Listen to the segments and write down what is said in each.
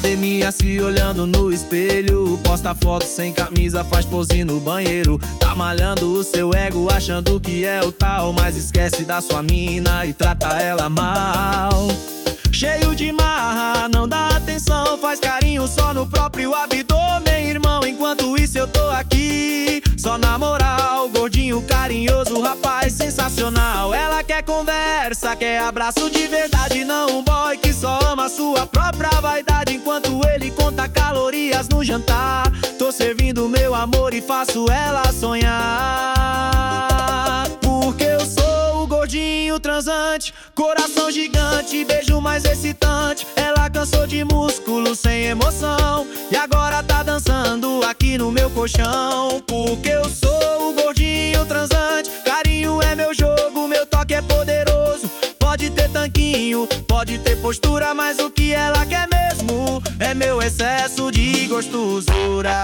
academia se olhando no espelho, posta foto sem camisa, faz pose no banheiro. Tá malhando o seu ego achando que é o tal, mas esquece da sua mina e trata ela mal. Cheio de marra, não dá atenção, faz carinho só no próprio abdômen, irmão. Enquanto isso eu tô aqui, só na moral, gordinho carinhoso, rapaz sensacional. Ela quer conversa, quer abraço de verdade, não um boy que só ama sua própria vaidade. Enquanto ele conta calorias no jantar, tô servindo meu amor e faço ela sonhar. Porque eu sou o gordinho transante, coração gigante, beijo mais excitante. Ela cansou de músculo sem emoção e agora tá dançando aqui no meu colchão. Porque eu sou o gordinho transante, carinho é meu jogo, meu toque é poderoso. Pode ter tanquinho, pode ter postura, mas o que ela quer mesmo é meu excesso de gostosura.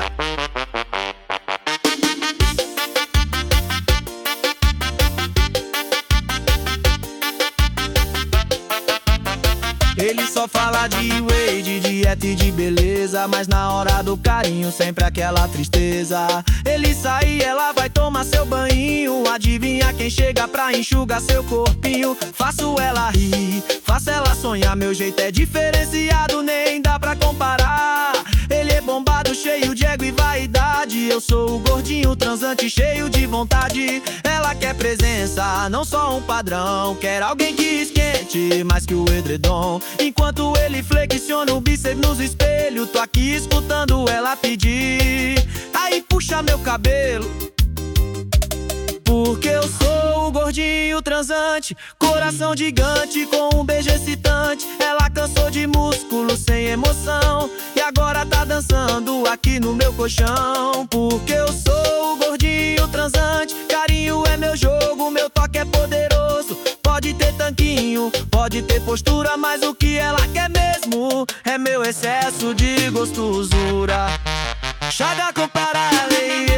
Ele só fala de whey, de dieta e de beleza, mas na hora do carinho sempre aquela tristeza. Ele sai, ela vai tomar seu banho, adivinha quem chega pra enxugar seu corpinho. Faço ela rir, faço ela sonhar, meu jeito é diferenciado, nem dá pra comparar. Ele é bombado, cheio de ego e vaidade, eu sou o gordinho transante, cheio de vontade. Ela quer presença, não só um padrão, quer alguém que esquente mais que o edredom. Enquanto ele flexiona o bíceps nos espelhos, tô aqui escutando ela pedir. Aí puxa meu cabelo, porque eu sou o gordinho transante, coração gigante com um beijo excitante. Ela cansou de músculo sem emoção e agora tá dançando aqui no meu colchão. Porque eu sou o gordinho transante, carinho é meu jogo, meu toque é poderoso. Pode ter tanquinho, pode ter postura, mas o que ela quer mesmo é meu excesso de gostosura. Chaga com paralelo,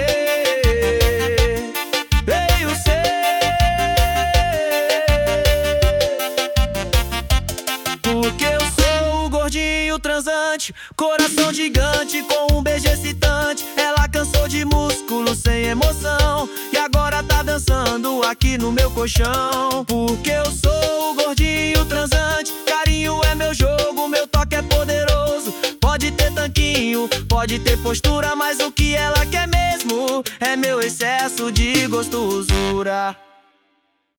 veio ser. Porque eu sou o gordinho transante, coração gigante com um beijo excitante. Ela cansou de músculo sem emoção e agora tá dançando aqui no meu colchão. Porque eu sou o gordinho transante, carinho é meu jogo, meu toque é poderoso. Pode ter tanquinho, pode ter postura, mas o que ela quer mesmo é meu excesso de gostosura.